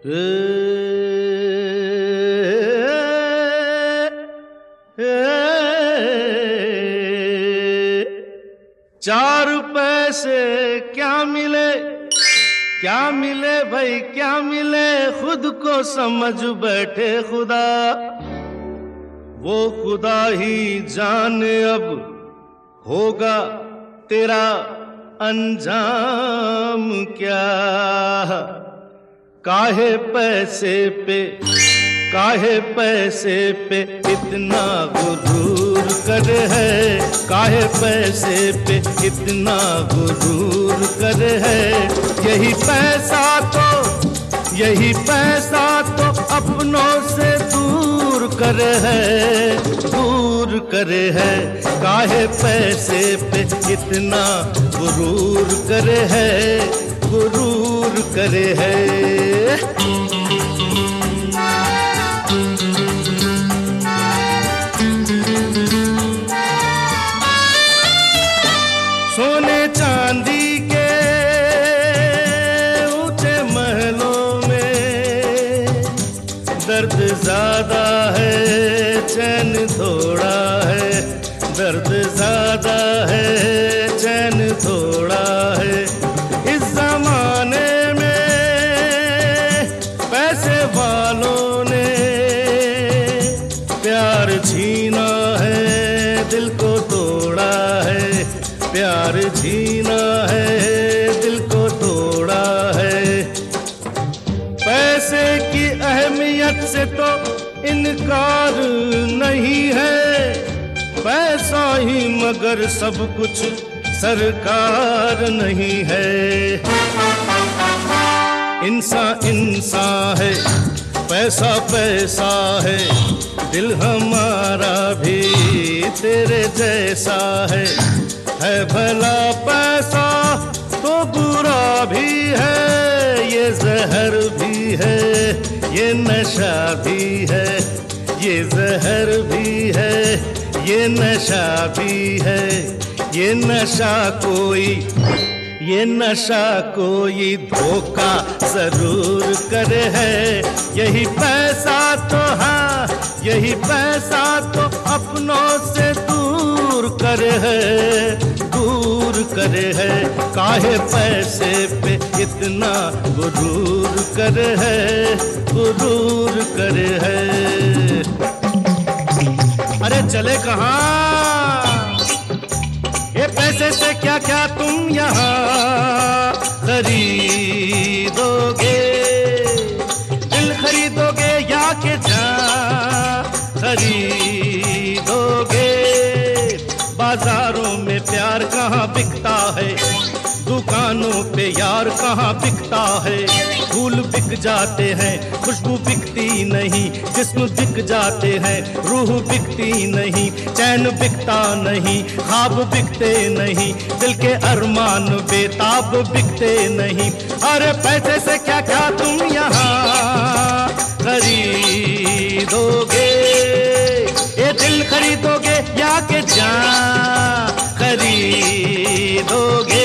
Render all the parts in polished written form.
चार पैसे क्या मिले, क्या मिले भाई क्या मिले, खुद को समझ बैठे खुदा, वो खुदा ही जाने अब होगा तेरा अंजाम क्या। काहे पैसे पे इतना गुरूर कर है, काहे पैसे पे इतना गुरूर कर है। यही पैसा तो अपनों से दूर कर है, काहे पैसे पे इतना गुरूर कर है। सोने चांदी के ऊंचे महलों में दर्द ज्यादा है, चैन थोड़ा है, दर्द ज्यादा है, चैन थोड़ा है। इस जमाने में पैसे वालों ने प्यार छीना है, दिल को तोड़ा है, प्यार छीना है, दिल को तोड़ा है। पैसे की अहमियत से तो इनकार नहीं है, पैसा ही मगर सब कुछ सरकार नहीं है। इंसान है, पैसा है, दिल हमारा भी तेरे जैसा है भला पैसा तो बुरा भी है, ये जहर भी है, ये नशा भी है, ये जहर भी है, ये नशा भी है। ये नशा कोई धोखा जरूर करे है। यही पैसा तो हाँ, यही पैसा तो अपनों से दूर करे है, काहे पैसे पे इतना गुरूर करे है। अरे चले कहाँ, ये पैसे से क्या क्या तुम यहाँ खरीदोगे, दिल खरीदोगे या के जान खरीदोगे। बाजारों में प्यार कहाँ बिकता है, दुकानों पे यार कहाँ बिकता है। फूल बिक जाते हैं, खुशबू बिकती नहीं, जिस्म बिक जाते हैं, रूह बिकती नहीं, चैन बिकता नहीं, ख्वाब बिकते नहीं, दिल के अरमान बेताब बिकते नहीं। अरे पैसे से क्या क्या तुम यहाँ खरीदोगे, ये दिल खरीदोगे या के जान खरीदोगे।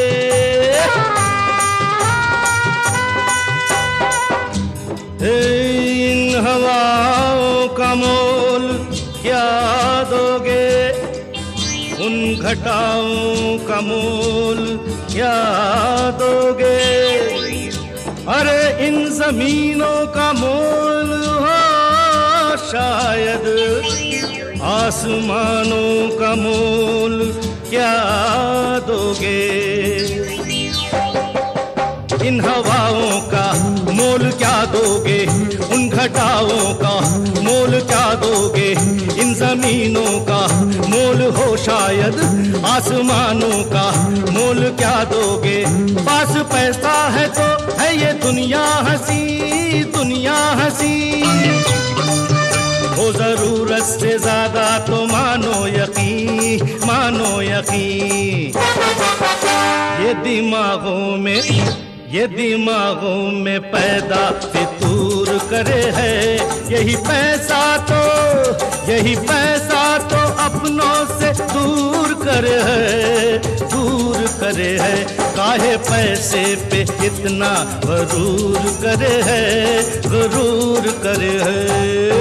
इन हवाओं का मोल क्या दोगे, उन घटाओं का मोल क्या दोगे। अरे इन जमीनों का मोल हो शायद, आसमानों का मोल क्या दोगे। इन हवाओं का मोल क्या दोगे, उन घटाओं का मोल क्या दोगे। इन जमीनों का मोल हो शायद, आसमानों का मोल क्या दोगे। पास पैसा है तो है ये दुनिया हंसी, दुनिया हंसी। हो जरूरत से ज्यादा तो मानो यकीन, मानो यकीन। ये दिमागों में पैदा फितूर करे है। यही पैसा तो अपनों से दूर करे है, दूर करे है। काहे पैसे पे इतना गरूर करे है, गरूर करे है।